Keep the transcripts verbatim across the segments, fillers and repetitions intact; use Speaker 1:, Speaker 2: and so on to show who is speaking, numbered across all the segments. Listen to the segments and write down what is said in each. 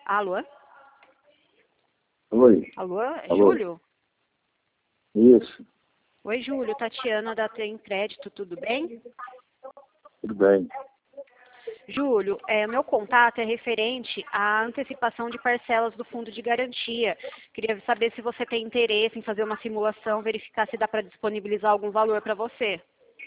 Speaker 1: Alô?
Speaker 2: Oi.
Speaker 1: Alô? É
Speaker 2: Alô?
Speaker 1: Júlio?
Speaker 2: Isso,
Speaker 1: Oi, Júlio. Tatiana da Tem Crédito, tudo bem?
Speaker 2: tudo bem.
Speaker 1: Júlio, é, meu contato é referente à antecipação de parcelas do fundo de garantia. Queria saber se você tem interesse em fazer uma simulação, verificar se dá para disponibilizar algum valor para você.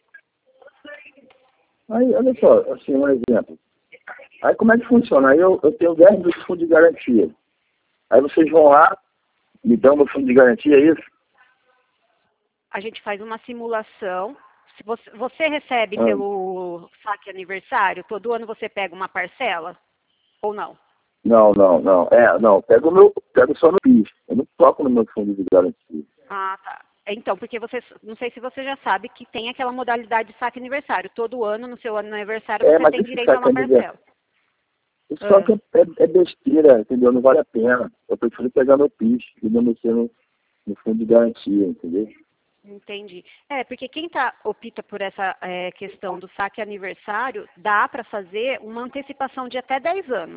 Speaker 2: Aí, olha só, assim, um exemplo. Aí como é que funciona? Aí eu, eu tenho dez mil de fundo de garantia. Aí vocês vão lá, me dão meu fundo de garantia, é isso?
Speaker 1: A gente faz uma simulação. Se você, você recebe
Speaker 2: Ah,
Speaker 1: pelo saque aniversário, todo ano você pega uma parcela? Ou não?
Speaker 2: não, não, não. É, não, pego o meu, pego só no PIS. Eu não toco no meu fundo de garantia.
Speaker 1: Ah, tá. Então, porque você, não sei se você já sabe que tem aquela modalidade de saque aniversário. Todo ano, no seu aniversário,
Speaker 2: É,
Speaker 1: você
Speaker 2: mas
Speaker 1: tem
Speaker 2: esse
Speaker 1: direito a
Speaker 2: saque
Speaker 1: uma
Speaker 2: aniversário,
Speaker 1: parcela.
Speaker 2: isso só
Speaker 1: Ah,
Speaker 2: que é, é besteira, entendeu? Não vale a pena. Eu prefiro pegar meu PIS e não mexer no, no fundo de garantia, entendeu?
Speaker 1: entendi. É, porque quem tá, opta por essa é, questão do saque aniversário, dá para fazer uma antecipação de até dez anos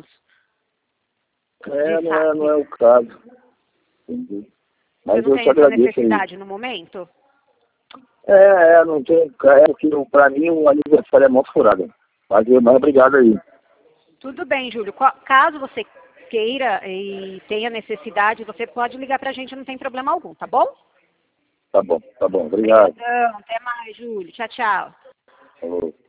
Speaker 1: de
Speaker 2: É, não é, não
Speaker 1: saque.
Speaker 2: é o caso, entendeu?
Speaker 1: Você
Speaker 2: Mas
Speaker 1: não
Speaker 2: eu te
Speaker 1: tem essa
Speaker 2: agradeço aí.
Speaker 1: necessidade no momento?
Speaker 2: É, é, não tem. É porque pra mim o aniversário é mó furada. Mas, eu- mas obrigado aí.
Speaker 1: Tudo bem, Júlio. Qua- Caso você queira e tenha necessidade, você pode ligar para a gente, não tem problema algum, tá bom?
Speaker 2: Tá bom, tá bom. Obrigado.
Speaker 1: Obrigadão. Até mais, Júlio. Tchau, tchau.
Speaker 2: Falou.